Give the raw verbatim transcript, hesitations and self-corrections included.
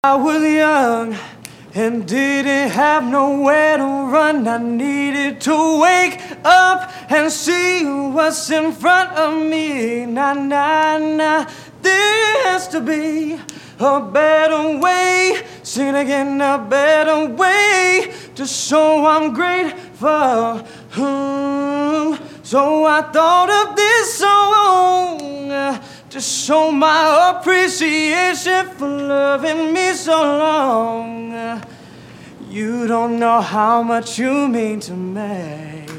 I was young and didn't have nowhere to run. I needed to wake up and see what's in front of me. Nah, nah, nah, there has to be a better way. Sing it again, a better way to show I'm grateful. Hmm. So I thought of this song uh, to show my appreciation for loving me so long. Uh, you don't know how much you mean to me.